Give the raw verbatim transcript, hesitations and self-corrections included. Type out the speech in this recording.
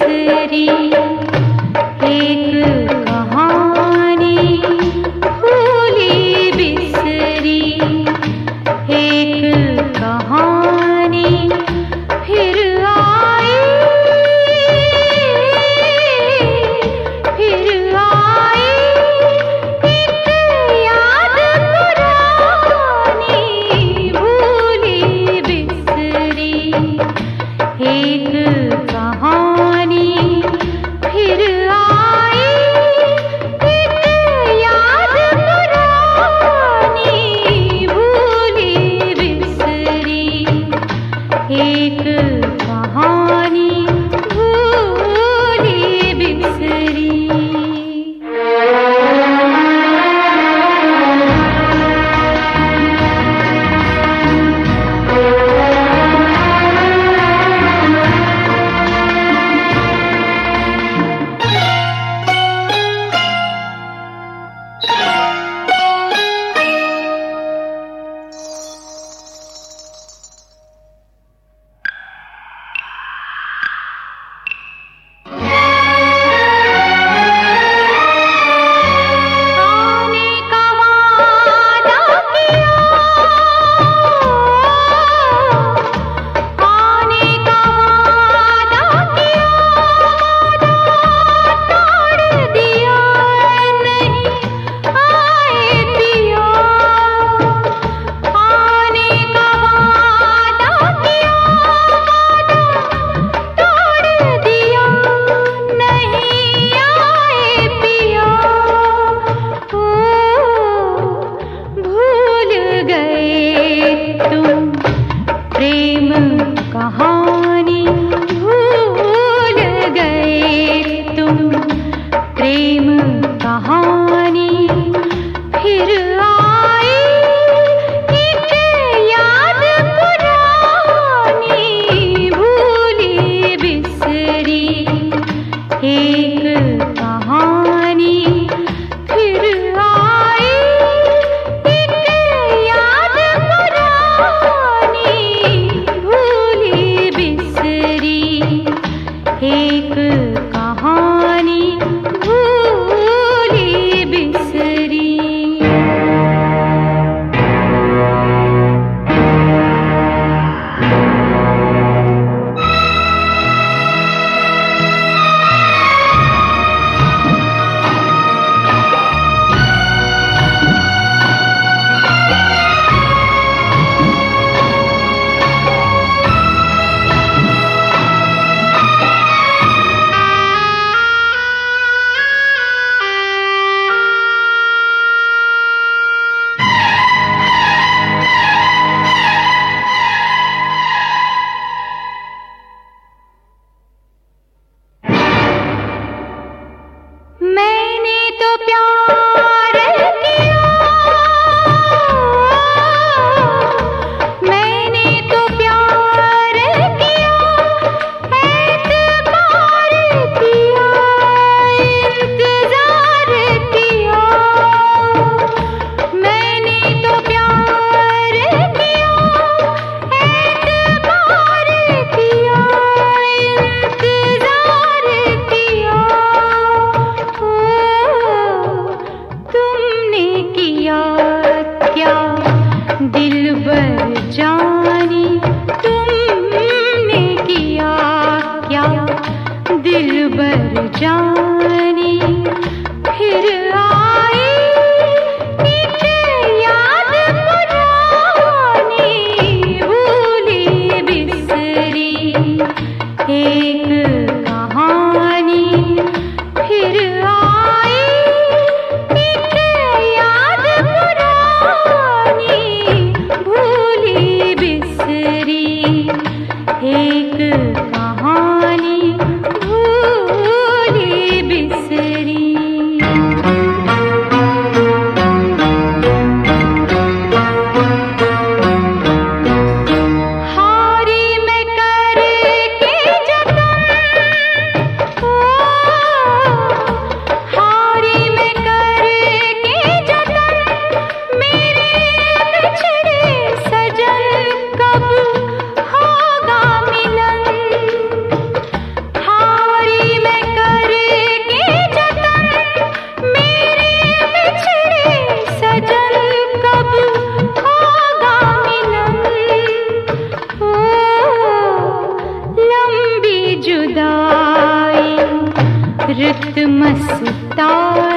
बिसरी एक कहानी भूली बिसरी एक कहानी फिर आई फिर आई एक याद पुरानी भूली बिसरी एक कहानी फिर आई एक याद पुरानी भूली बिसरी एक कहानी भूली बिसरी। कहानी भूल गए तुम प्रेम कहानी फिर आई एक याद पुरानी भूली बिसरी एक कहानी फिर आई एक याद पुरानी एक कहानी भूली बिसरी। दिलबर जानी तुमने किया क्या दिलबर जानी फिर आई एक याद पुरानी भूली बिसरी एक कहानी फिर आई एक याद पुरानी भूली बिसरी एक कहानी भूली बिसरी। रुत मस्तानी।